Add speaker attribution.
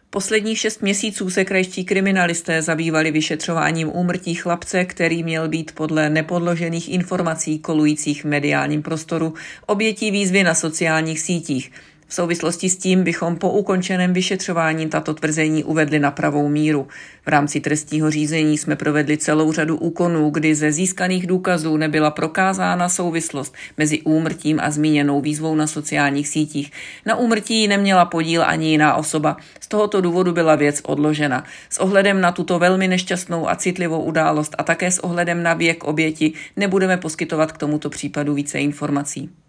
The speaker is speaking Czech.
Speaker 1: Posledních 6 měsíců se krajští kriminalisté zabývali vyšetřováním úmrtí chlapce, který měl být podle nepodložených informací kolujících v mediálním prostoru obětí výzvy na sociálních sítích. V souvislosti s tím bychom po ukončeném vyšetřování tato tvrzení uvedli na pravou míru. V rámci trestního řízení jsme provedli celou řadu úkonů, kdy ze získaných důkazů nebyla prokázána souvislost mezi úmrtím a zmíněnou výzvou na sociálních sítích. Na úmrtí neměla podíl ani jiná osoba. Z tohoto důvodu byla věc odložena. S ohledem na tuto velmi nešťastnou a citlivou událost a také s ohledem na věk oběti nebudeme poskytovat k tomuto případu více informací.